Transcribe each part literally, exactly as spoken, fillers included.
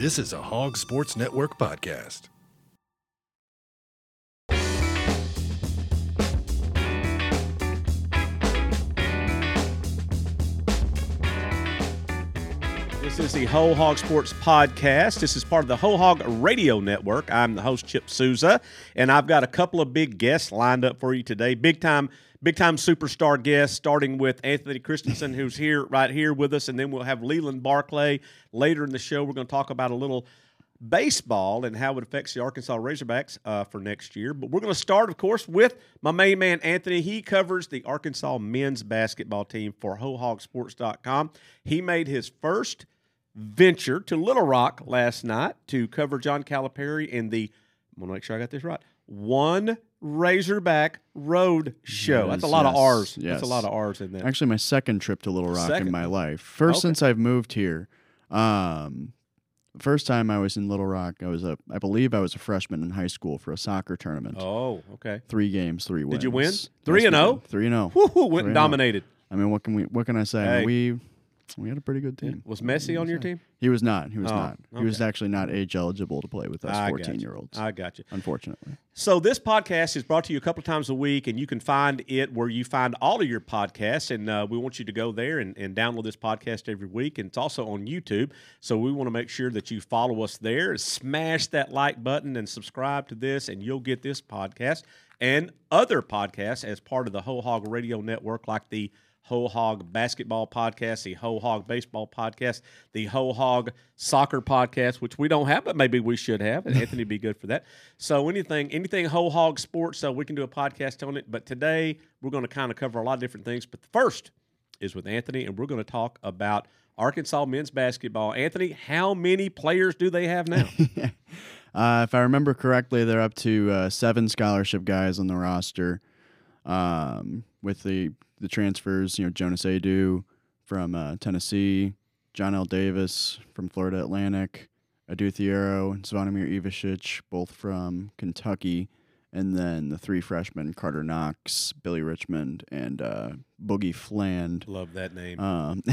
This is a Hog Sports Network podcast. This is the Whole Hog Sports Podcast. This is part of the Whole Hog Radio Network. I'm the host, Chip Souza, and I've got a couple of big guests lined up for you today. Big time, big time superstar guests, starting with Anthony Christensen, who's here right here with us, and then we'll have Leland Barclay later in the show. We're going to talk about a little baseball and how it affects the Arkansas Razorbacks uh, for next year. But we're going to start, of course, with my main man, Anthony. He covers the Arkansas men's basketball team for whole hog sports dot com. He made his first venture to Little Rock last night to cover John Calipari in the, I'm going to make sure I got this right, One Razorback Road Show. Yes, That's a lot yes, of R's. yes. That's a lot of R's in there. Actually, my second trip to Little Rock Second? in my life. First Okay. since I've moved here. Um, first time I was in Little Rock, I was a, I believe I was a freshman in high school for a soccer tournament. Oh, okay. Three games, three wins. Did you win? Yes, Three we and oh? did. Three and oh. Woo-hoo, went Three and and oh. dominated. I mean, what can we? What can I say? I mean, Hey. we we had a pretty good team. Was Messi on your team? He was not. He was Oh, not. He was okay. actually not age eligible to play with us I got you. fourteen-year-olds. I got you. Unfortunately. So this podcast is brought to you a couple of times a week, and you can find it where you find all of your podcasts, and uh, we want you to go there and, and download this podcast every week, and it's also on YouTube, so we want to make sure that you follow us there. Smash that like button and subscribe to this, and you'll get this podcast and other podcasts as part of the Whole Hog Radio Network, like the Whole Hog Basketball Podcast, the Whole Hog Baseball Podcast, the Whole Hog Soccer Podcast, which we don't have, but maybe we should have, and Anthony would be good for that. So anything anything Whole Hog Sports, so we can do a podcast on it. But today we're going to kind of cover a lot of different things. But the first is with Anthony, and we're going to talk about Arkansas men's basketball. Anthony, how many players do they have now? uh, if I remember correctly, they're up to uh, seven scholarship guys on the roster. Um, with the the transfers, you know, Jonas Adu from uh, Tennessee, John L. Davis from Florida Atlantic, Adu Thiero and Zvonimir Ivasic, both from Kentucky, and then the three freshmen, Carter Knox, Billy Richmond, and uh, Boogie Fland. Love that name. Um,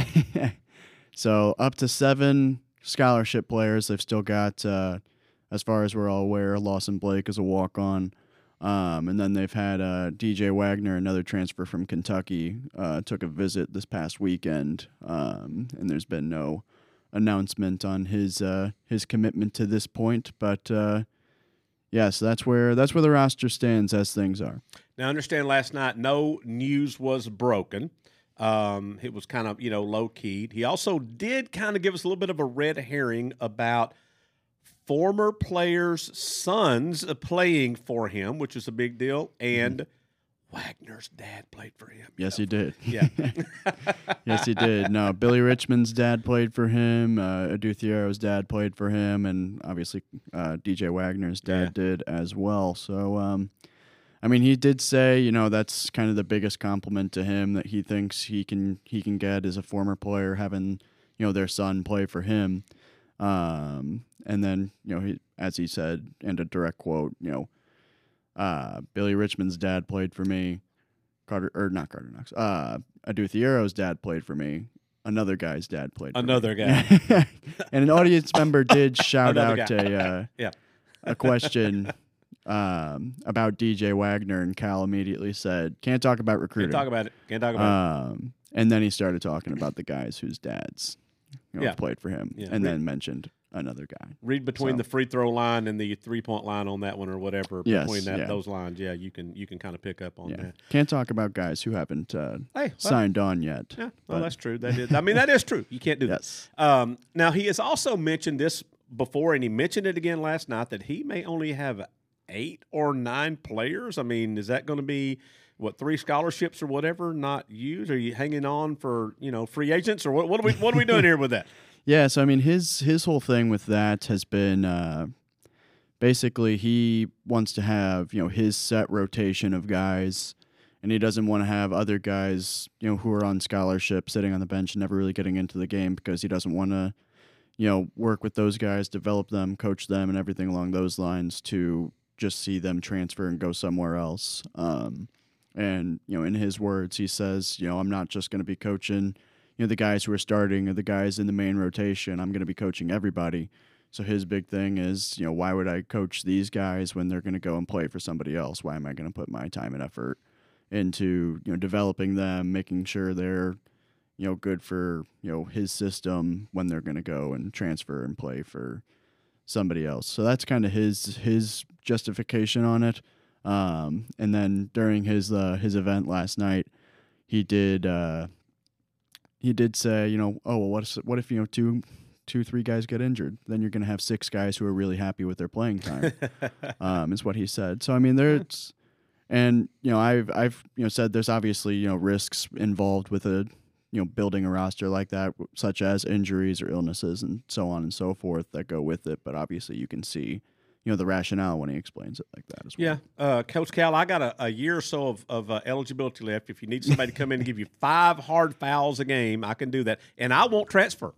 so up to seven scholarship players. They've still got, uh, as far as we're all aware, Lawson Blake is a walk-on. Um, and then they've had uh, D J Wagner, another transfer from Kentucky, uh, took a visit this past weekend, um, and there's been no announcement on his uh, his commitment to this point. But uh, yeah, so that's where that's where the roster stands as things are. Now, understand last night no news was broken. Um, it was kind of, you know, low-keyed. He also did kind of give us a little bit of a red herring about former players' sons playing for him, which is a big deal, and mm-hmm. Wagner's dad played for him. Yes, know? he did. Yeah. Yes, he did. No, Billy Richmond's dad played for him. Uh, Adu Thiero's dad played for him, and obviously uh, D J Wagner's dad Yeah. did as well. So, um, I mean, he did say, you know, that's kind of the biggest compliment to him that he thinks he can he can get as a former player, having, you know, their son play for him. Um, and then, you know, he, as he said, and a direct quote, you know, uh, Billy Richmond's dad played for me. Carter, or not Carter Knox. Uh, Adu Thiero's dad played for me. Another guy's dad played for Another me. guy. And an audience member did shout Another out guy. a uh, Yeah. a question um, about D J Wagner, and Cal immediately said, "Can't talk about recruiting." Can't talk about it. Can't talk about Um, and then he started talking about the guys whose dads, you know, Yeah. played for him, Yeah. and Re- then mentioned another guy. it. Read between So- the free throw line and the three point line on that one, or whatever. Yes, between that yeah. those lines, yeah, you can you can kind of pick up on Yeah, that. can't talk about guys who haven't uh, Hey, well, signed on yet. yeah, well, but- that's true. That is. I mean, that is true. You can't do that. Yes. Um, now, he has also mentioned this before, and he mentioned it again last night, that he may only have eight or nine players. I mean, is that going to be, what, three scholarships or whatever not used? Are you hanging on for, you know, free agents? Or what, what, are, we, what are we doing here with that? Yeah, so I mean, his his whole thing with that has been uh, basically he wants to have, you know, his set rotation of guys, and he doesn't want to have other guys, you know, who are on scholarship sitting on the bench and never really getting into the game, because he doesn't want to, you know, work with those guys, develop them, coach them, and everything along those lines to just see them transfer and go somewhere else. Um, and, you know, in his words, he says, you know, I'm not just going to be coaching, you know, the guys who are starting or the guys in the main rotation. I'm going to be coaching everybody. So his big thing is, you know, why would I coach these guys when they're going to go and play for somebody else? Why am I going to put my time and effort into, you know, developing them, making sure they're, you know, good for, you know, his system when they're going to go and transfer and play for somebody else. So that's kind of his his justification on it. Um, and then during his uh, his event last night, he did uh, he did say, you know, oh well, what if what if you know two two three guys get injured? Then you're going to have six guys who are really happy with their playing time. um, is what he said. So I mean, there's and you know I've I've you know said there's obviously you know risks involved with a you know building a roster like that, such as injuries or illnesses and so on and so forth that go with it. But obviously, you can see. You know, the rationale when he explains it like that as well. Yeah. Uh, Coach Cal, I got a, a year or so of, of uh, eligibility left. If you need somebody to come in and give you five hard fouls a game, I can do that. And I won't transfer.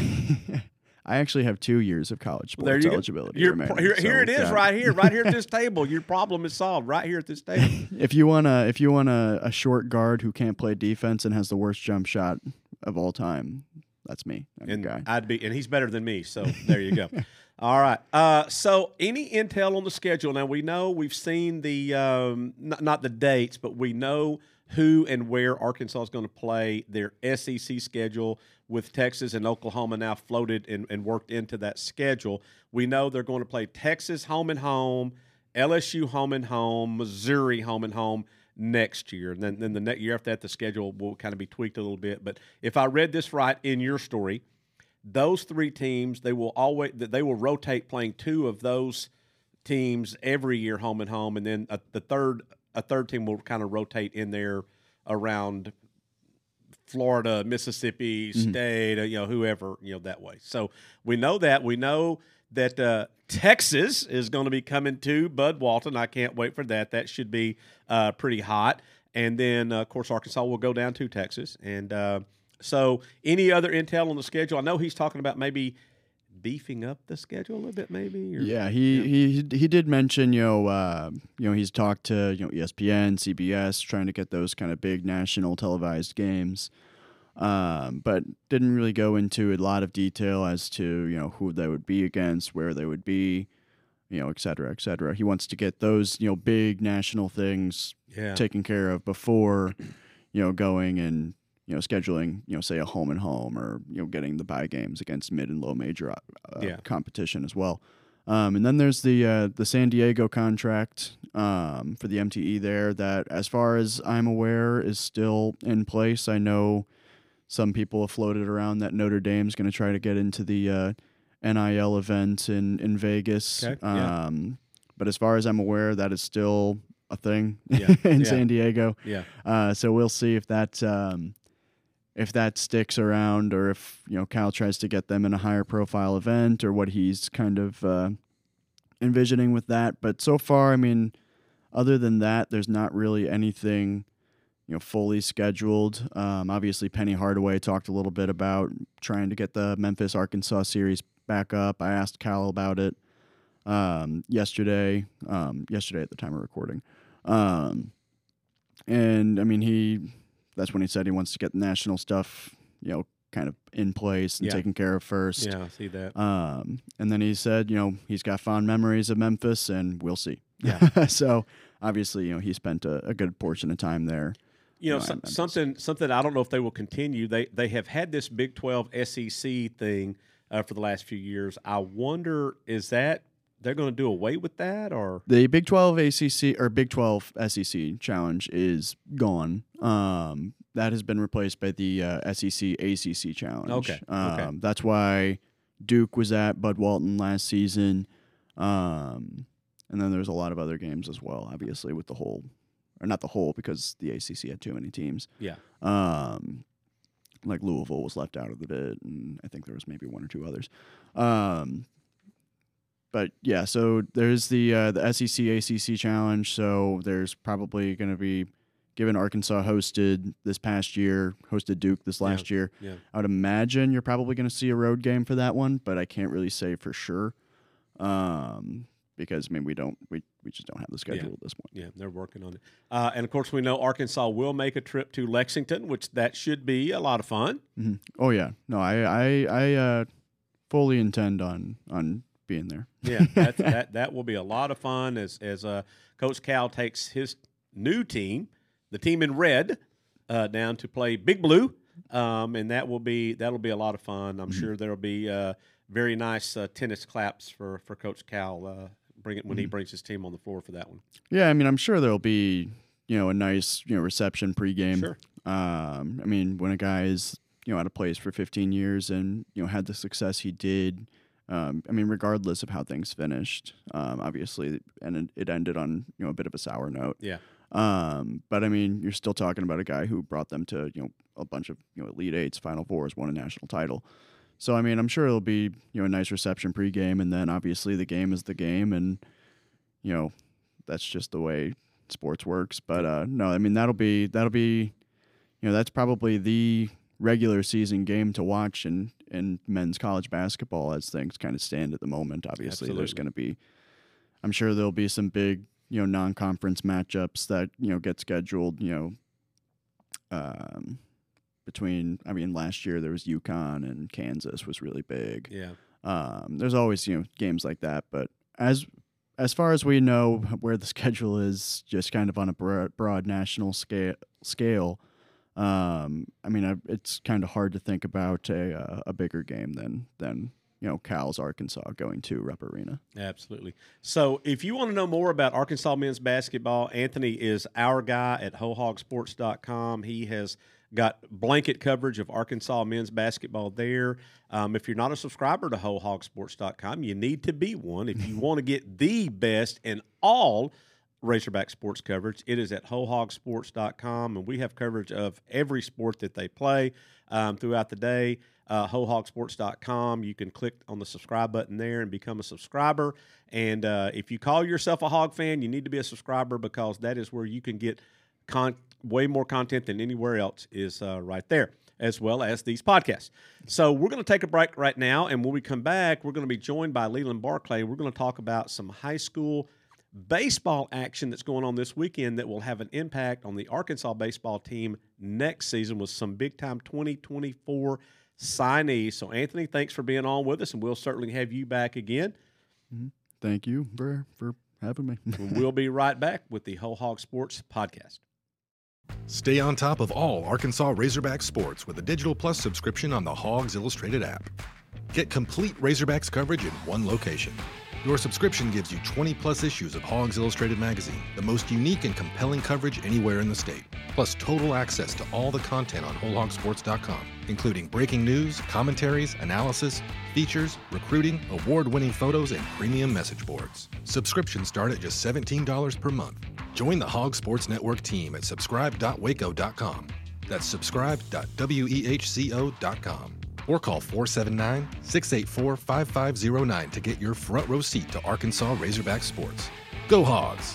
I actually have two years of college sports there you eligibility You're, remaining. Here, so, here it is yeah. right here, right here at this table. Your problem is solved right here at this table. If you want a, if you want a, a short guard who can't play defense and has the worst jump shot of all time, that's me. I'm and the guy. I'd be, and he's better than me. So there you go. All right. Uh, so any intel on the schedule? Now we know we've seen the um, not, not the dates, but we know who and where Arkansas is going to play. Their S E C schedule with Texas and Oklahoma now floated and, and worked into that schedule. We know they're going to play Texas home and home, L S U home and home, Missouri home and home next year. And then, then the next year after that, the schedule will kind of be tweaked a little bit. But if I read this right in your story, those three teams, they will always they will rotate playing two of those teams every year, home and home, and then a, the third a third team will kind of rotate in there around Florida, Mississippi Mm-hmm. State, uh, you know, whoever, you know, that way. So we know that. We know that uh, Texas is going to be coming to Bud Walton. I can't wait for that. That should be uh, pretty hot. And then, uh, of course, Arkansas will go down to Texas. And uh, so any other intel on the schedule? I know he's talking about maybe beefing up the schedule a little bit, maybe. Or, yeah, he, yeah. he he did mention you know uh, you know he's talked to you know E S P N, C B S, trying to get those kind of big national televised games, um, but didn't really go into a lot of detail as to you know who they would be against, where they would be, you know, et cetera, et cetera. He wants to get those you know big national things Yeah. taken care of before you know going and. You know, scheduling, you know, say a home and home, or you know, getting the bye games against mid and low major uh, Yeah. competition as well. Um, and then there's the uh, the San Diego contract um, for the M T E there. That, as far as I'm aware, is still in place. I know some people have floated around that Notre Dame's going to try to get into the uh, N I L event in in Vegas. Okay, yeah. Um, but as far as I'm aware, that is still a thing Yeah, in yeah. San Diego. Yeah. Uh, so we'll see if that um, if that sticks around, or if you know Cal tries to get them in a higher profile event, or what he's kind of uh, envisioning with that. But so far, I mean, other than that, there's not really anything you know fully scheduled. Um, obviously, Penny Hardaway talked a little bit about trying to get the Memphis Arkansas series back up. I asked Cal about it um, yesterday. Um, yesterday at the time of recording. Um, and I mean, he, that's when he said he wants to get the national stuff, you know, kind of in place and Yeah. taken care of first. Yeah, I see that. Um, and then he said, you know, he's got fond memories of Memphis, and we'll see. Yeah. So obviously, you know, he spent a, a good portion of time there. You know, No, I- some, I'm just- something something I don't know if they will continue. They they have had this Big twelve S E C thing uh, for the last few years. I wonder, is that they're going to do away with that, or The Big twelve A C C or Big twelve S E C challenge is gone. Um, that has been replaced by the uh, S E C A C C challenge. Okay, Um, okay. That's why Duke was at Bud Walton last season. Um, and then there's a lot of other games as well, obviously, with the whole, or not the whole, because the A C C had too many teams. yeah, Um, like Louisville was left out of the bid, and I think there was maybe one or two others. Um, but yeah, so there's the uh, the S E C A C C challenge. So there's probably going to be, given Arkansas hosted this past year, hosted Duke this last year. yeah. I would imagine you're probably going to see a road game for that one, but I can't really say for sure. Um, because I mean we don't we, we just don't have the schedule Yeah. at this point. Yeah, they're working on it. Uh, and of course, we know Arkansas will make a trip to Lexington, which that should be a lot of fun. hmm Oh yeah, no, I I I uh, fully intend on on being there. Yeah, that's, that that will be a lot of fun as as uh, Coach Cal takes his new team, the team in red, uh, down to play Big Blue, um, and that will be that'll be a lot of fun. I'm mm-hmm. sure there'll be uh, very nice uh, tennis claps for for Coach Cal. Uh, bring it when mm-hmm. he brings his team on the floor for that one. Yeah, I mean, I'm sure there'll be you know a nice you know reception pregame. Sure. Um, I mean, when a guy is you know out of place for fifteen years and you know had the success he did. Um, I mean, regardless of how things finished, um, obviously, and it, it ended on you know a bit of a sour note. Yeah. Um, but I mean, you're still talking about a guy who brought them to you know a bunch of you know Elite Eights, Final Fours, won a national title. So I mean, I'm sure it'll be you know a nice reception pregame, and then obviously the game is the game, and you know that's just the way sports works. But uh, no, I mean that'll be that'll be you know that's probably the regular season game to watch in, in men's college basketball as things kind of stand at the moment. Obviously, Absolutely. There's going to be, I'm sure there'll be some big, you know, non-conference matchups that, you know, get scheduled, you know, um, between, I mean, last year there was UConn and Kansas was really big. Yeah. Um, there's always, you know, games like that. But as as far as we know where the schedule is, just kind of on a broad, broad national scale, scale Um, I mean, I, it's kind of hard to think about a uh, a bigger game than than you know Cal's Arkansas going to Rupp Arena. Absolutely. So, if you want to know more about Arkansas men's basketball, Anthony is our guy at ho hog sports dot com. He has got blanket coverage of Arkansas men's basketball there. Um, if you're not a subscriber to ho hog sports dot com, you need to be one. If you want to get the best in all Razorback sports coverage, it is at ho hog sports dot com, and we have coverage of every sport that they play um, throughout the day. Uh, ho hog sports dot com, you can click on the subscribe button there and become a subscriber. And uh, if you call yourself a Hog fan, you need to be a subscriber because that is where you can get con- way more content than anywhere else is uh, right there, as well as these podcasts. So we're going to take a break right now, and when we come back, we're going to be joined by Leland Barclay. We're going to talk about some high school baseball action that's going on this weekend that will have an impact on the Arkansas baseball team next season with some big-time twenty twenty-four signees. So, Anthony, thanks for being on with us, and we'll certainly have you back again. Mm-hmm. Thank you for, for having me. We'll be right back with the Ho Hog Sports Podcast. Stay on top of all Arkansas Razorback sports with a Digital Plus subscription on the Hogs Illustrated app. Get complete Razorbacks coverage in one location. Your subscription gives you twenty plus issues of Hogs Illustrated magazine, the most unique and compelling coverage anywhere in the state, plus total access to all the content on ho hog sports dot com, including breaking news, commentaries, analysis, features, recruiting, award-winning photos, and premium message boards. Subscriptions start at just seventeen dollars per month. Join the Hog Sports Network team at subscribe dot waco dot com. That's subscribe dot wehco dot com. Or call four seven nine, six eight four, five five zero nine to get your front row seat to Arkansas Razorback sports. Go Hogs!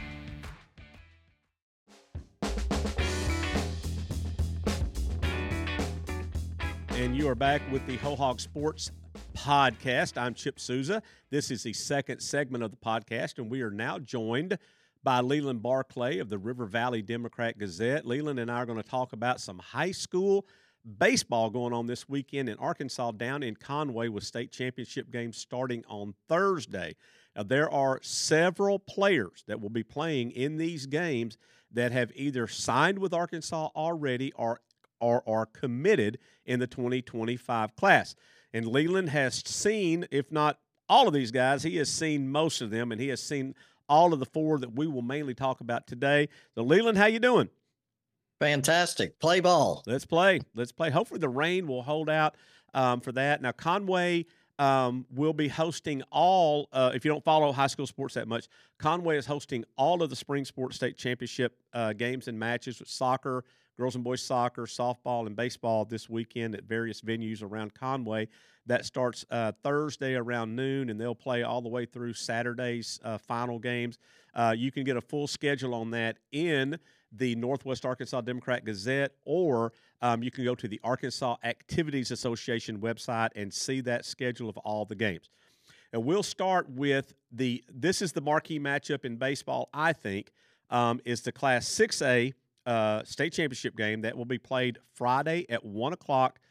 And you are back with the Ho Hog Sports Podcast. I'm Chip Souza. This is the second segment of the podcast, and we are now joined by Leland Barclay of the River Valley Democrat Gazette. Leland and I are going to talk about some high school baseball going on this weekend in Arkansas down in Conway with state championship games starting on Thursday. Now, there are several players that will be playing in these games that have either signed with Arkansas already or are, are committed in the twenty twenty-five class. And Leland has seen, if not all of these guys, he has seen most of them, and he has seen all of the four that we will mainly talk about today. So, Leland, how you doing? Fantastic. Play ball. Let's play. Let's play. Hopefully the rain will hold out um, for that. Now, Conway um, will be hosting all, uh, if you don't follow high school sports that much, Conway is hosting all of the spring sports state championship uh, games and matches with soccer, girls and boys soccer, softball, and baseball this weekend at various venues around Conway. That starts uh, Thursday around noon, and they'll play all the way through Saturday's uh, final games. Uh, you can get a full schedule on that in the Northwest Arkansas Democrat Gazette, or um, you can go to the Arkansas Activities Association website and see that schedule of all the games. And we'll start with the, this is the marquee matchup in baseball, I think, um, is the Class six A uh, state championship game that will be played Friday at one o'clock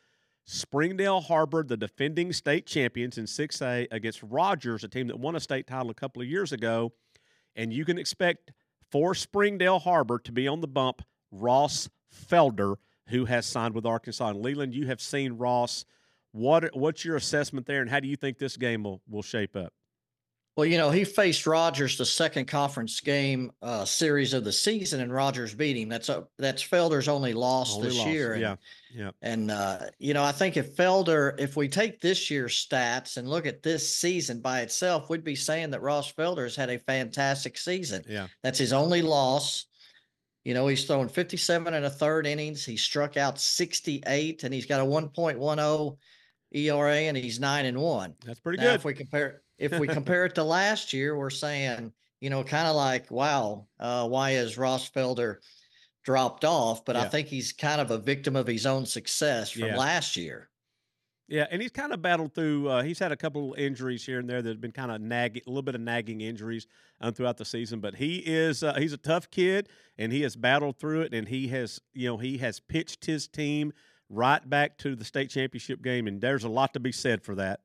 Springdale Harbor, the defending state champions in six A, against Rogers, a team that won a state title a couple of years ago. And you can expect for Springdale Harbor to be on the bump Ross Felder, who has signed with Arkansas. And Leland, you have seen Ross. What what's your assessment there, and how do you think this game will, will shape up? Well, you know, he faced Rogers the second conference game uh, series of the season, and Rogers beat him. That's a that's Felder's only loss Only this loss. year. And, Yeah, yeah. And uh, you know, I think if Felder, if we take this year's stats and look at this season by itself, we'd be saying that Ross Felder's had a fantastic season. Yeah. That's his only loss. You know, he's thrown fifty-seven and a third innings. He struck out sixty-eight, and he's got a one point one oh E R A, and he's nine and one. That's pretty Now, good. if we compare if we compare it to last year, we're saying, you know, kind of like, wow, uh, why is Ross Felder dropped off? But Yeah. I think he's kind of a victim of his own success from Yeah. last year. Yeah, and he's kind of battled through. Uh, he's had a couple injuries here and there that have been kind of nagging, a little bit of nagging injuries um, throughout the season. But he is uh, he's a tough kid, and he has battled through it. And he has, you know, he has pitched his team right back to the state championship game, and there's a lot to be said for that.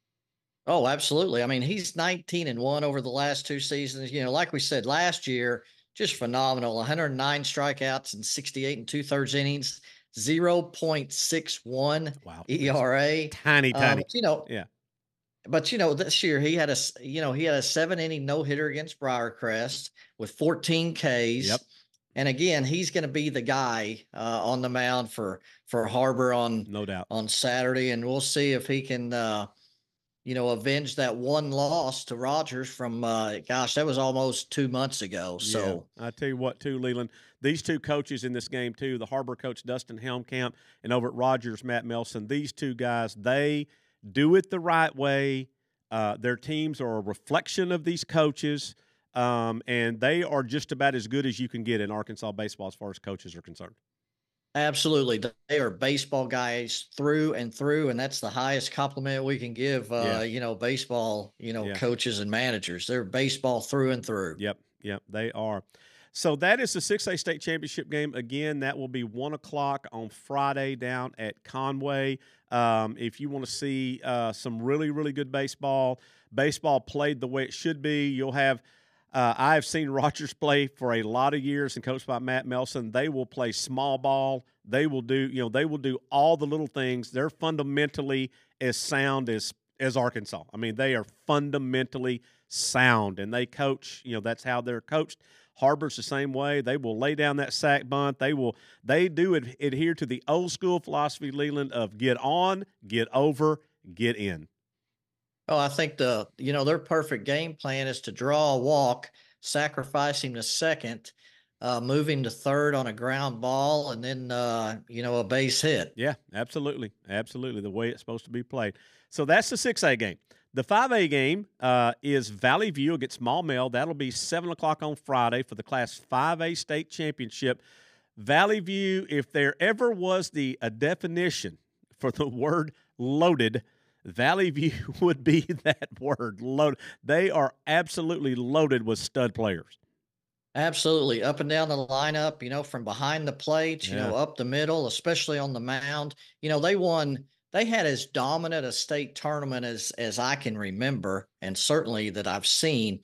Oh, absolutely. I mean, he's nineteen and one over the last two seasons. You know, like we said last year, just phenomenal. one hundred nine strikeouts and sixty-eight and two thirds innings, zero point six one Wow, E R A. tiny, Uh, tiny. but, you know, Yeah. But you know, this year he had a s- you know he had a seven inning no hitter against Briarcrest with fourteen Ks. Yep. And again, he's going to be the guy uh, on the mound for for Harbor on No doubt. on Saturday, and we'll see if he can uh, you know avenge that one loss to Rogers from uh, gosh, that was almost two months ago. So Yeah. I tell you what, too, Leland, these two coaches in this game too, the Harbor coach Dustin Helmkamp and over at Rogers Matt Melson, these two guys, they do it the right way. Uh, their teams are a reflection of these coaches, um, and they are just about as good as you can get in Arkansas baseball as far as coaches are concerned. absolutely, they are baseball guys through and through, and that's the highest compliment we can give. Uh, Yeah. You know, baseball, you know, Yeah. coaches and managers. They're baseball through and through. Yep, yep, they are. So that is the six A state championship game. Again, that will be one o'clock on Friday down at Conway. Um, if you want to see uh, some really, really good baseball, baseball played the way it should be, you'll have uh, – I have seen Rogers play for a lot of years and coached by Matt Melson. They will play small ball. They will do – you know, they will do all the little things. They're fundamentally as sound as as Arkansas. I mean, they are fundamentally sound, and they coach – you know, that's how they're coached. Harbor's the same way. They will lay down that sack bunt. They will. They do ad- adhere to the old school philosophy, Leland, of get on, get over, get in. Oh, I think the you know their perfect game plan is to draw a walk, sacrificing the second, uh, moving to third on a ground ball, and then uh, you know a base hit. Yeah, absolutely, absolutely. The way it's supposed to be played. So that's the six A game. The five A game uh, is Valley View against Maumelle. That'll be seven o'clock on Friday for the Class five A state championship. Valley View, if there ever was the a definition for the word loaded, Valley View would be that word, loaded. They are absolutely loaded with stud players. Absolutely, up and down the lineup. You know, from behind the plate, you Yeah. know, up the middle, especially on the mound. You know, they won. They had as dominant a state tournament as as I can remember, and certainly that I've seen.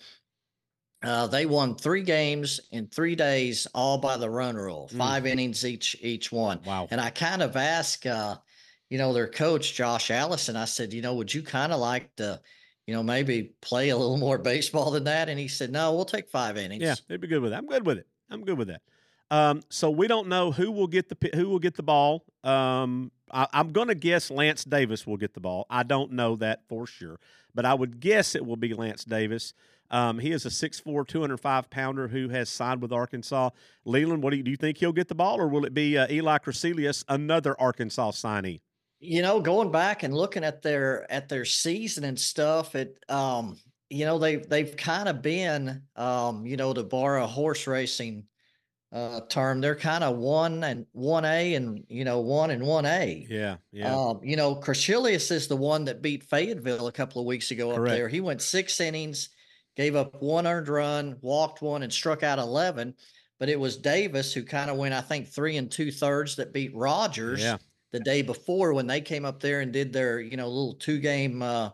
Uh, they won three games in three days, all by the run rule, Mm. five innings each each one. Wow. And I kind of asked, uh, you know, their coach Josh Allison. I said, you know, would you kind of like to, you know, maybe play a little more baseball than that? And he said, no, we'll take five innings. Yeah, they'd be good with it. I'm good with it. I'm good with that. Um, so we don't know who will get the pi- who will get the ball. Um, I, I'm going to guess Lance Davis will get the ball. I don't know that for sure, but I would guess it will be Lance Davis. Um, he is a six four, two hundred five pounder who has signed with Arkansas. Leland, what do you, do you think he'll get the ball, or will it be uh, Eli Crasilius, another Arkansas signee? You know, going back and looking at their at their season and stuff, it um, you know, they they've kind of been um, you know, to borrow a horse racing uh term, they're kind of one and one A and you know, one and one A. Yeah, yeah. Um, you know, Crasilius is the one that beat Fayetteville a couple of weeks ago Correct. up there. He went six innings, gave up one earned run, walked one, and struck out eleven. But it was Davis who kind of went, I think, three and two thirds that beat Rogers. Yeah. the day before when they came up there and did their, you know, little two game, uh,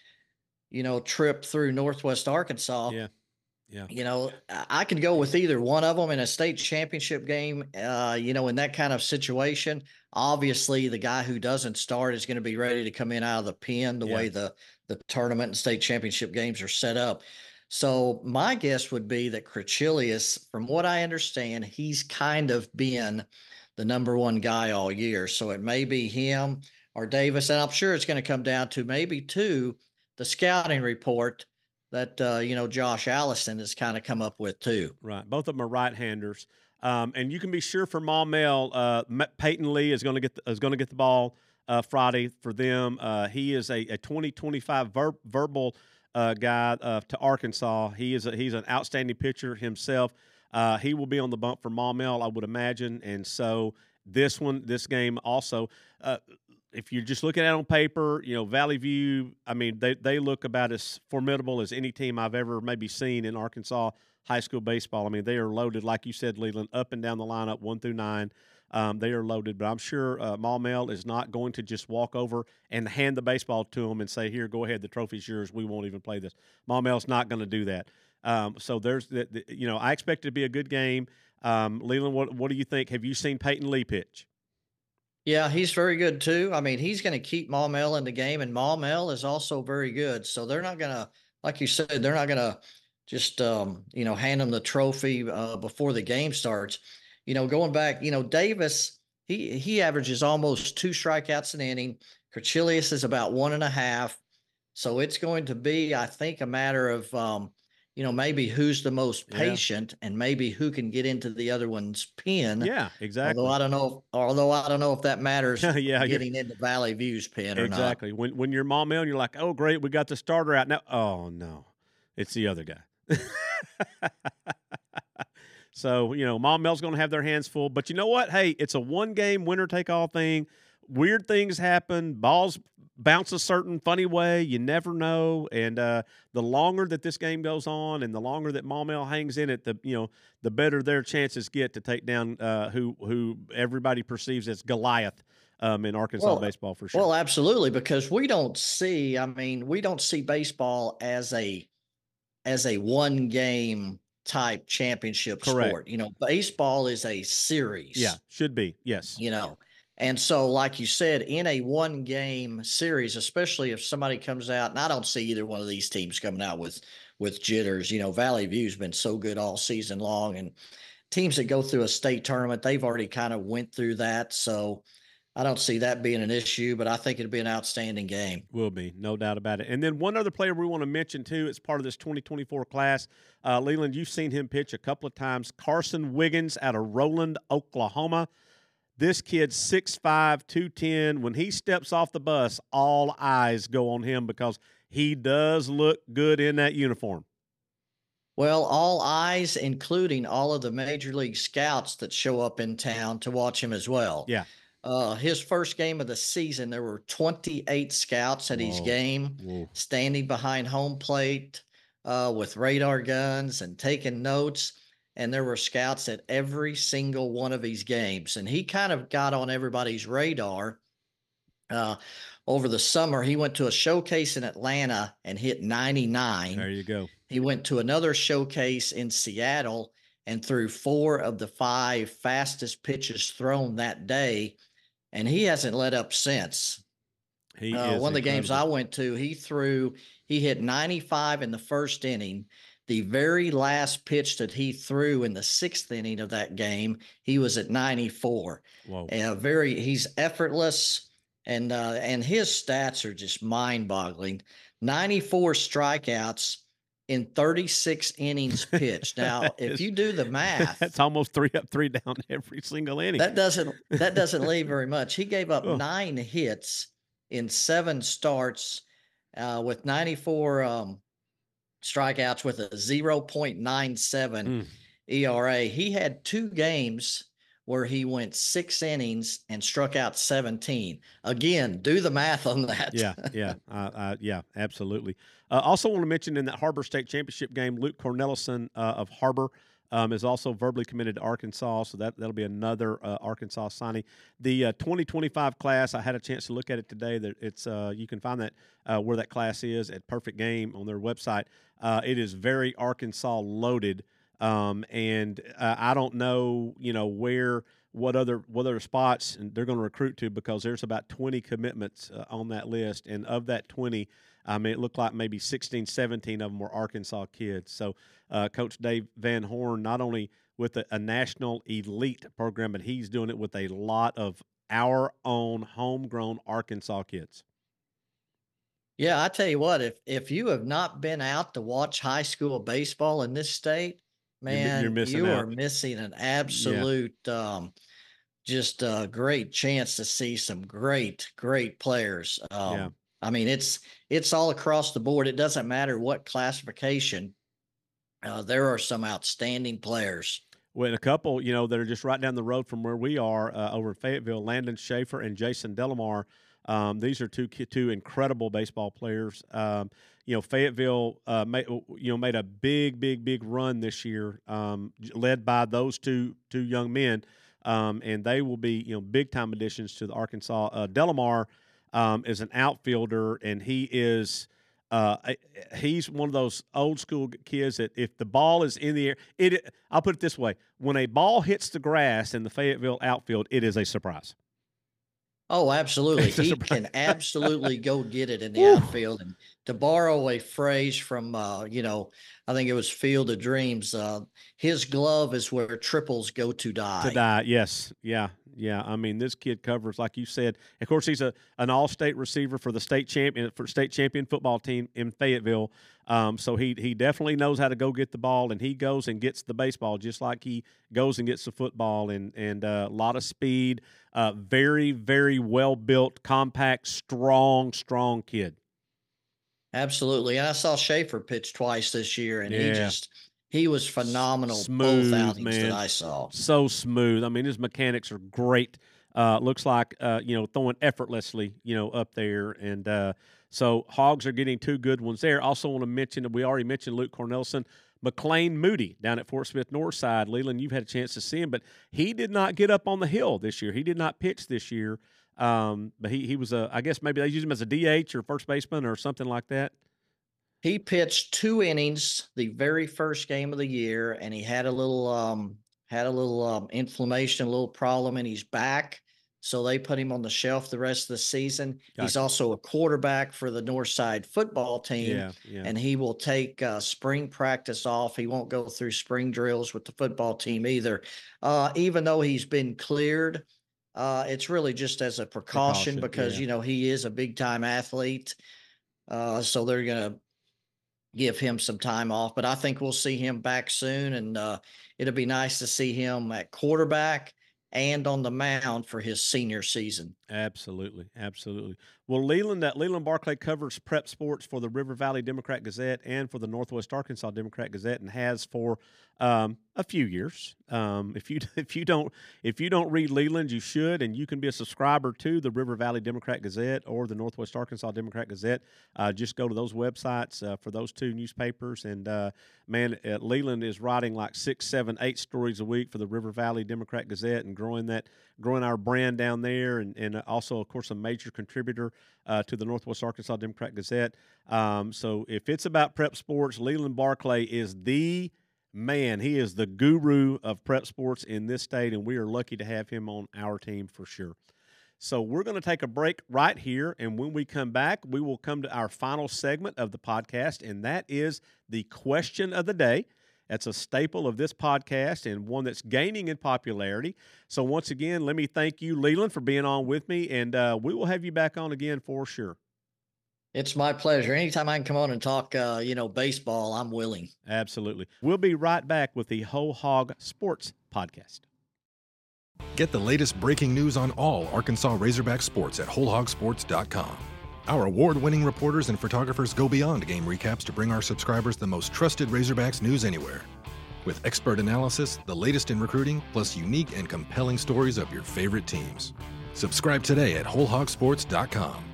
you know, trip through Northwest Arkansas. Yeah. Yeah. You know, I I could go with either one of them in a state championship game. Uh, you know, in that kind of situation, obviously the guy who doesn't start is going to be ready to come in out of the pen the Yeah. way the the tournament and state championship games are set up. So my guess would be that Crachilius, from what I understand, he's kind of been the number one guy all year. So it may be him or Davis, and I'm sure it's going to come down to maybe two the scouting report that uh, you know Josh Allison has kind of come up with too. Right. Both of them are right-handers. Um, and you can be sure for Maumelle, uh, M- Peyton Lee is going to get the, is going to get the ball uh, Friday for them. Uh, he is a, a twenty twenty-five ver- verbal uh, guy uh, to Arkansas. He is a, he's an outstanding pitcher himself. Uh, he will be on the bump for Maumelle, I would imagine. And so this one, this game also, uh, if you're just looking at it on paper, you know, Valley View, I mean, they, they look about as formidable as any team I've ever maybe seen in Arkansas high school baseball. I mean, they are loaded, like you said, Leland, up and down the lineup, one through nine. Um, they are loaded, but I'm sure uh, Maumelle is not going to just walk over and hand the baseball to them and say, here, go ahead, the trophy's yours. We won't even play this. Maumelle's not going to do that. Um, so there's, the, the, you know, I expect it to be a good game. Um, Leland, what, what do you think? Have you seen Peyton Lee pitch? Yeah, he's very good too. I mean, he's going to keep Maumelle in the game, and Maumelle is also very good. So they're not going to, like you said, they're not going to just, um, you know, hand him the trophy uh, before the game starts. You know, going back, you know, Davis, he he averages almost two strikeouts an inning. Crachilius is about one and a half. So it's going to be, I think, a matter of, um, you know, maybe who's the most Yeah. patient and maybe who can get into the other one's pin. Yeah, exactly. Although I don't know, if, although I don't know if that matters. Yeah, you're- getting into Valley View's pen or not. Exactly. When when you're Maumelle and you're like, oh, great, we got the starter out now. Oh, no, it's the other guy. So, you know, Maumelle's going to have their hands full. But you know what? Hey, it's a one-game winner-take-all thing. Weird things happen. Balls bounce a certain funny way. You never know. And uh, the longer that this game goes on and the longer that Maumelle hangs in it, the you know, the better their chances get to take down uh, who who everybody perceives as Goliath um, in Arkansas Well, baseball for sure. Well, absolutely, because we don't see, I mean, we don't see baseball as a as a one game type championship Correct. sport. You know, baseball is a series. Yeah, should be. Yes. You know, and so like you said, in a one game series, especially if somebody comes out, and I don't see either one of these teams coming out with with jitters. You know, Valley View's been so good all season long, and teams that go through a state tournament, they've already kind of went through that. So I don't see that being an issue, but I think it'd be an outstanding game. Will be, no doubt about it. And then one other player we want to mention, too, it's part of this twenty twenty-four class. Uh, Leland, you've seen him pitch a couple of times. Carson Wiggins out of Roland, Oklahoma. This kid's six five, two ten. When he steps off the bus, all eyes go on him because he does look good in that uniform. Well, all eyes, including all of the major league scouts that show up in town to watch him as well. Yeah. Uh, his first game of the season, there were twenty-eight scouts at his Whoa. game, Whoa. standing behind home plate uh, with radar guns and taking notes. And there were scouts at every single one of his games. And he kind of got on everybody's radar. Uh, over the summer, he went to a showcase in Atlanta and hit ninety-nine. There you go. He went to another showcase in Seattle and threw four of the five fastest pitches thrown that day. And he hasn't let up since. He Uh, is one of the games I incredible. went to, he threw, he hit ninety-five in the first inning. The very last pitch that he threw in the sixth inning of that game, he was at ninety-four. Whoa. Uh, very, he's effortless, and uh, and his stats are just mind-boggling. ninety-four strikeouts in thirty-six innings pitched. Now, if you do the math, That's almost three up, three down every single inning. that doesn't that doesn't leave very much. He gave up Oh. nine hits in seven starts uh, with ninety-four um, strikeouts with a zero point nine seven Mm. E R A. He had two games where he went six innings and struck out seventeen. Again, do the math on that. Yeah, yeah, uh, uh, yeah, absolutely. Uh, also want to mention in that Harbor State Championship game, Luke Cornelison uh, of Harbor um, is also verbally committed to Arkansas, so that, that'll be another uh, Arkansas signing. The uh, twenty twenty-five class, I had a chance to look at it today. That it's uh, you can find that uh, where that class is at Perfect Game on their website. Uh, it is very Arkansas loaded, um, and uh, I don't know, you know, where what other what other spots they're going to recruit to, because there's about twenty commitments uh, on that list, and of that twenty, I mean, it looked like maybe sixteen, seventeen of them were Arkansas kids. So uh, Coach Dave Van Horn, not only with a, a national elite program, but he's doing it with a lot of our own homegrown Arkansas kids. Yeah, I tell you what, if if you have not been out to watch high school baseball in this state, man, you're missing you out. are missing an absolute, yeah. um, just a great chance to see some great, great players. Um, yeah. I mean, it's it's all across the board. It doesn't matter what classification. Uh, there are some outstanding players. Well, and a couple, you know, that are just right down the road from where we are uh, over in Fayetteville, Landon Schaefer and Jason Delamar. Um, these are two two incredible baseball players. Um, you know, Fayetteville, uh, made, you know, made a big, big, big run this year, um, led by those two two young men, um, and they will be, you know, big time additions to the Arkansas. Uh, Delamar um, is an outfielder, and he is. Uh, he's one of those old school kids that if the ball is in the air, it. I'll put it this way: when a ball hits the grass in the Fayetteville outfield, it is a surprise. Oh, absolutely. He can absolutely go get it in the Woo. outfield. And to borrow a phrase from, uh, you know, I think it was Field of Dreams, uh, his glove is where triples go to die. To die, yes. Yeah, yeah. I mean, this kid covers, like you said. Of course, he's a an all-state receiver for the state champion for state champion football team in Fayetteville. Um, so he he definitely knows how to go get the ball, and he goes and gets the baseball just like he goes and gets the football, and and uh, a lot of speed. Uh, very, very well-built, compact, strong, strong kid. Absolutely. And I saw Schaefer pitch twice this year, and yeah. he just he was phenomenal smooth, both outings man. that I saw. So smooth. I mean, his mechanics are great. Uh, looks like, uh, you know, throwing effortlessly, you know, up there. And uh, so Hogs are getting two good ones there. Also want to mention that we already mentioned Luke Cornelison. McLean Moody down at Fort Smith Northside. Leland, you've had a chance to see him, but he did not get up on the hill this year. He did not pitch this year. Um, but he, he was a, I guess maybe they used him as a D H or first baseman or something like that. He pitched two innings the very first game of the year, and he had a little um, had a little um, inflammation, a little problem in his back. So they put him on the shelf the rest of the season. Gotcha. He's also a quarterback for the Northside football team, yeah, yeah. and he will take uh, spring practice off. He won't go through spring drills with the football team either. Uh, even though he's been cleared, uh, it's really just as a precaution, precaution because, yeah. you know, he is a big-time athlete. Uh, so they're going to give him some time off. But I think we'll see him back soon, and uh, it'll be nice to see him at quarterback and on the mound for his senior season. Absolutely, absolutely. Well, Leland, uh, Leland Barclay covers prep sports for the River Valley Democrat Gazette and for the Northwest Arkansas Democrat Gazette, and has for um, a few years. Um, if you if you don't if you don't read Leland, you should, and you can be a subscriber to the River Valley Democrat Gazette or the Northwest Arkansas Democrat Gazette. Uh, just go to those websites uh, for those two newspapers, and uh, man, uh, Leland is writing like six, seven, eight stories a week for the River Valley Democrat Gazette and growing that. growing our brand down there, and, and also, of course, a major contributor uh, to the Northwest Arkansas Democrat Gazette. Um, so if it's about prep sports, Leland Barclay is the man. He is the guru of prep sports in this state, and we are lucky to have him on our team for sure. So we're going to take a break right here, and when we come back, we will come to our final segment of the podcast, and that is the question of the day. That's a staple of this podcast and one that's gaining in popularity. So once again, let me thank you, Leland, for being on with me, and uh, we will have you back on again for sure. It's my pleasure. Anytime I can come on and talk, uh, you know, baseball, I'm willing. Absolutely. We'll be right back with the Whole Hog Sports Podcast. Get the latest breaking news on all Arkansas Razorback sports at whole hog sports dot com. Our award-winning reporters and photographers go beyond game recaps to bring our subscribers the most trusted Razorbacks news anywhere. With expert analysis, the latest in recruiting, plus unique and compelling stories of your favorite teams. Subscribe today at whole hog sports dot com.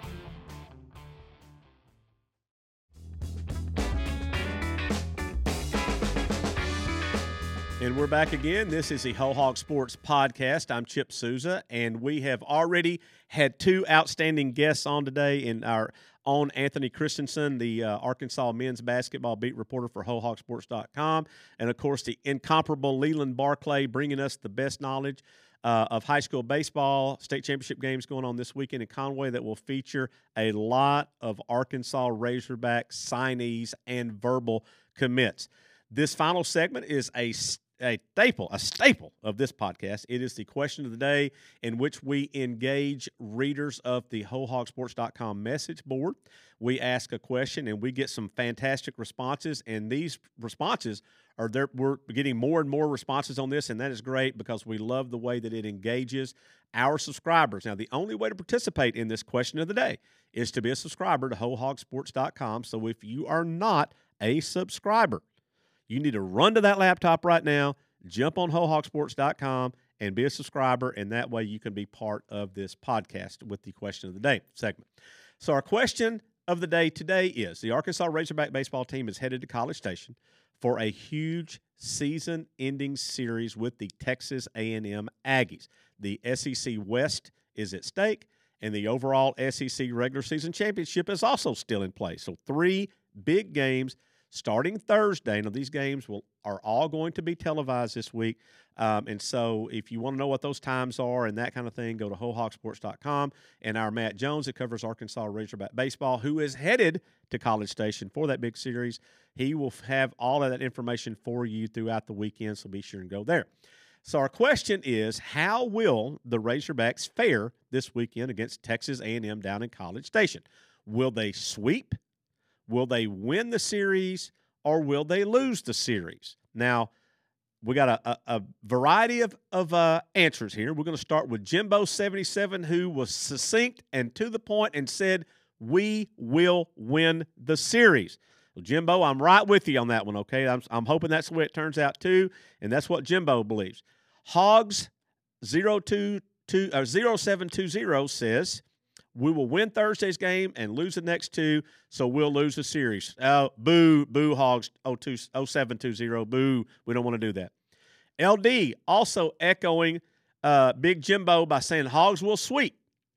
And we're back again. This is the Whole Hog Sports Podcast. I'm Chip Souza, and we have already had two outstanding guests on today in our own Anthony Christensen, the uh, Arkansas men's basketball beat reporter for whole hog sports dot com, and, of course, the incomparable Leland Barclay, bringing us the best knowledge uh, of high school baseball, state championship games going on this weekend in Conway that will feature a lot of Arkansas Razorback signees and verbal commits. This final segment is a A staple, a staple of this podcast. It is the question of the day, in which we engage readers of the whole hog sports dot com message board. We ask a question, and we get some fantastic responses. And these responses are there. We're getting more and more responses on this, and that is great because we love the way that it engages our subscribers. Now, the only way to participate in this question of the day is to be a subscriber to whole hog sports dot com. So if you are not a subscriber, you need to run to that laptop right now, jump on whole hog sports dot com, and be a subscriber, and that way you can be part of this podcast with the question of the day segment. So our question of the day today is, the Arkansas Razorback baseball team is headed to College Station for a huge season-ending series with the Texas A and M Aggies. The S E C West is at stake, and the overall S E C regular season championship is also still in play. So three big games starting Thursday. Now, these games will are all going to be televised this week. Um, and so if you want to know what those times are and that kind of thing, go to whole hog sports dot com. And our Matt Jones, that covers Arkansas Razorback baseball, who is headed to College Station for that big series, he will have all of that information for you throughout the weekend, so be sure and go there. So our question is, how will the Razorbacks fare this weekend against Texas A and M down in College Station? Will they sweep? Will they win the series, or will they lose the series? Now, we got a, a, a variety of, of uh, answers here. We're going to start with Jimbo seventy-seven, who was succinct and to the point and said, we will win the series. Well, Jimbo, I'm right with you on that one, okay? I'm, I'm hoping that's the way it turns out, too, and that's what Jimbo believes. Hogs zero two two, or zero seven two zero says, we will win Thursday's game and lose the next two, so we'll lose the series. Uh, boo, boo, Hogs, oh seven two zero, boo. We don't want to do that. L D also echoing uh, Big Jimbo by saying Hogs will sweep.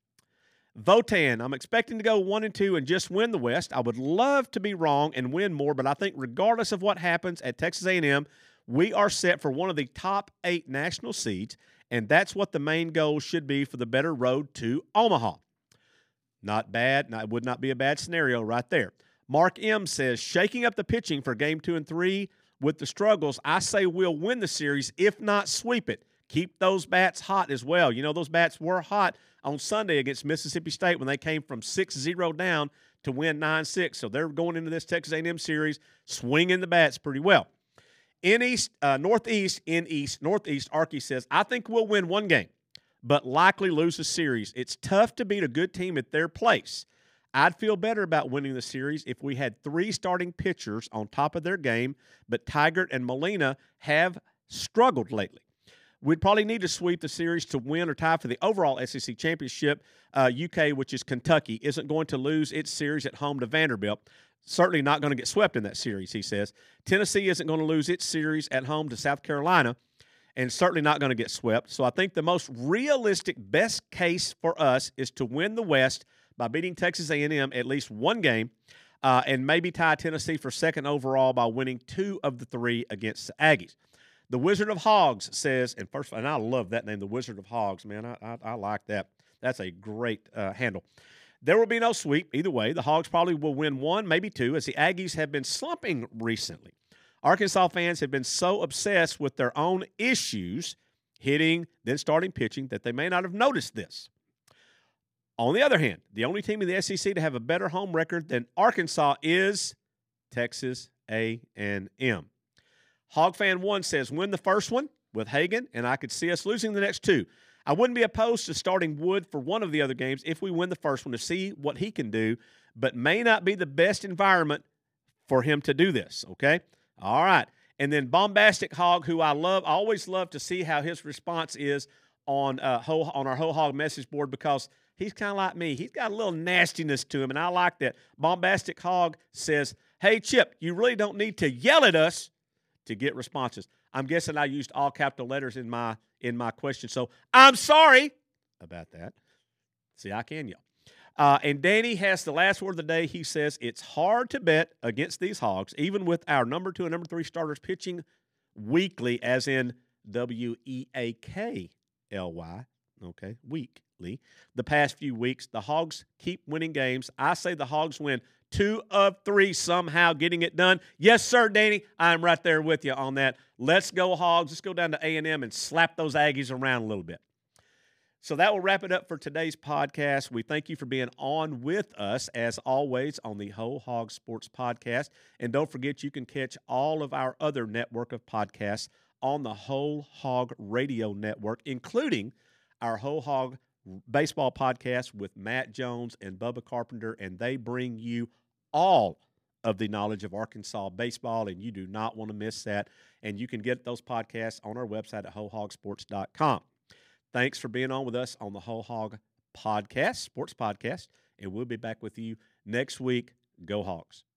Votan, I'm expecting to go one and two and just win the West. I would love to be wrong and win more, but I think regardless of what happens at Texas A and M, we are set for one of the top eight national seeds, and that's what the main goal should be for the better road to Omaha. Not bad. It would not be a bad scenario right there. Mark M. says, shaking up the pitching for game two and three with the struggles, I say we'll win the series, if not sweep it. Keep those bats hot as well. You know, those bats were hot on Sunday against Mississippi State when they came from six zero down to win nine six. So they're going into this Texas A and M series swinging the bats pretty well. In East, uh, Northeast, in East, Northeast, Arky says, I think we'll win one game, but likely lose the series. It's tough to beat a good team at their place. I'd feel better about winning the series if we had three starting pitchers on top of their game, but Tigert and Molina have struggled lately. We'd probably need to sweep the series to win or tie for the overall S E C championship. Uh, U K, which is Kentucky, isn't going to lose its series at home to Vanderbilt. Certainly not going to get swept in that series, he says. Tennessee isn't going to lose its series at home to South Carolina, and certainly not going to get swept. So I think the most realistic best case for us is to win the West by beating Texas A and M at least one game, uh, and maybe tie Tennessee for second overall by winning two of the three against the Aggies. The Wizard of Hogs says, and first, and I love that name, the Wizard of Hogs, man. I, I, I like that. That's a great uh, handle. There will be no sweep either way. The Hogs probably will win one, maybe two, as the Aggies have been slumping recently. Arkansas fans have been so obsessed with their own issues, hitting, then starting pitching, that they may not have noticed this. On the other hand, the only team in the S E C to have a better home record than Arkansas is Texas A and M. Hog Fan one says, win the first one with Hagan, and I could see us losing the next two. I wouldn't be opposed to starting Wood for one of the other games if we win the first one to see what he can do, but may not be the best environment for him to do this, okay? All right. And then Bombastic Hog, who I love, I always love to see how his response is on uh, Ho, on our Whole Hog message board, because he's kind of like me. He's got a little nastiness to him, and I like that. Bombastic Hog says, hey, Chip, you really don't need to yell at us to get responses. I'm guessing I used all capital letters in my in my question, so I'm sorry about that. See, I can yell. Uh, and Danny has the last word of the day. He says it's hard to bet against these Hogs, even with our number two and number three starters pitching weekly, as in W E A K L Y, okay, weekly. The past few weeks, the Hogs keep winning games. I say the Hogs win two of three, somehow getting it done. Yes, sir, Danny, I'm right there with you on that. Let's go, Hogs. Let's go down to A and M and slap those Aggies around a little bit. So that will wrap it up for today's podcast. We thank you for being on with us, as always, on the Whole Hog Sports Podcast. And don't forget, you can catch all of our other network of podcasts on the Whole Hog Radio Network, including our Whole Hog Baseball Podcast with Matt Jones and Bubba Carpenter, and they bring you all of the knowledge of Arkansas baseball, and you do not want to miss that. And you can get those podcasts on our website at whole hog sports dot com. Thanks for being on with us on the Whole Hog Podcast, Sports Podcast, and we'll be back with you next week. Go Hogs.